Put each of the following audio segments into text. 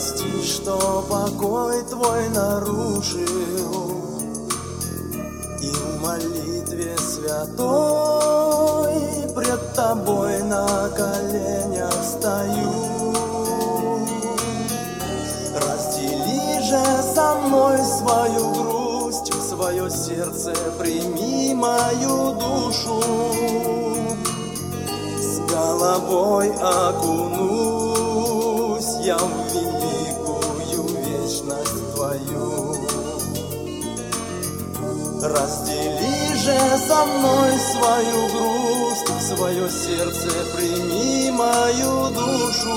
прости, что покой твой нарушил, и в молитве святой пред тобой на коленях стою. Раздели же со мной свою грусть, в свое сердце прими мою душу, с головой окунусь я в великую вечность твою. Раздели же со мной свою грусть, в свое сердце прими мою душу,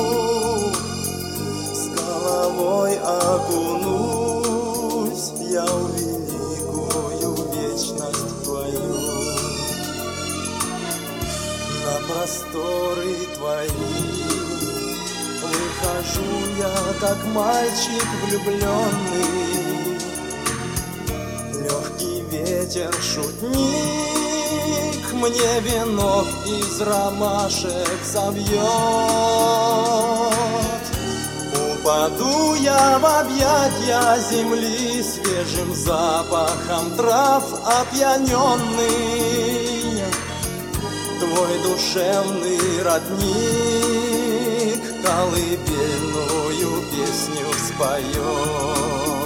с головой окунусь я в великую вечность твою. На просторы твои выхожу я, как мальчик влюбленный. Легкий ветер, шутник, мне венок из ромашек совьет. Упаду я в объятья земли, свежим запахом трав опьяненный. Твой душевный родник колыбельную песню споет.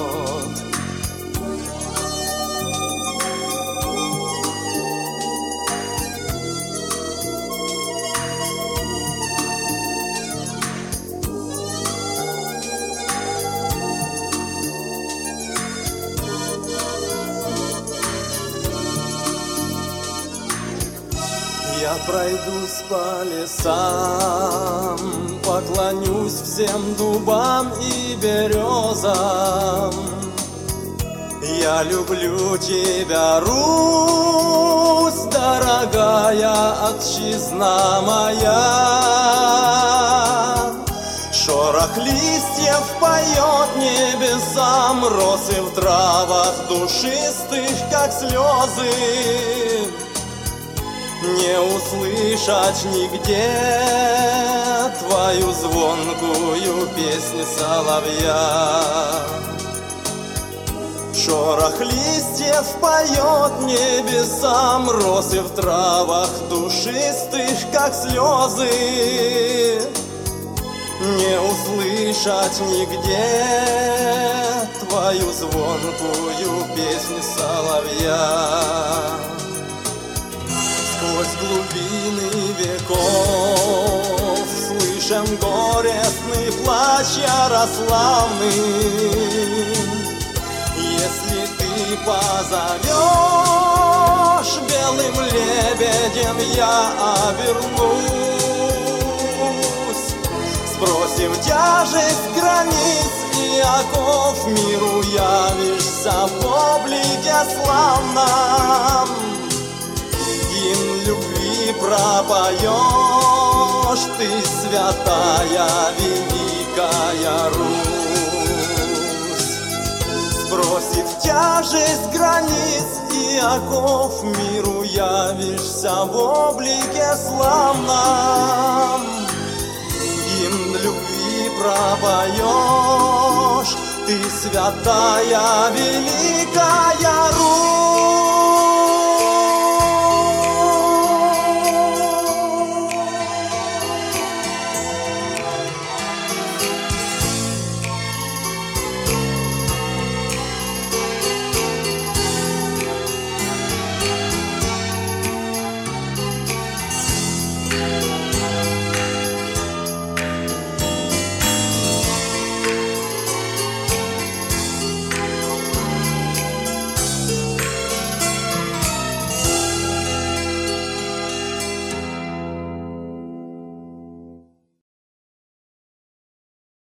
Я пройдусь по лесам, поклонюсь всем дубам и березам. Я люблю тебя, Русь, дорогая отчизна моя. Шорох листьев поет небесам, росы в травах душистых, как слезы. Не услышать нигде твою звонкую песню соловья. Шорох листьев поет небесам, росы в травах душистых, как слезы. Не услышать нигде твою звонкую песню соловья. Сквозь глубины веков слышим горестный плач Ярославный. Если ты позовешь, белым лебедем я обернусь. Сбросив тяжесть границ и оков, миру явишься в облике славном. Гимн любви пропоешь, ты святая великая Русь. Сбросив тяжесть границ и оков, миру явишься в облике славном. Гимн любви пропоешь, ты святая великая Русь.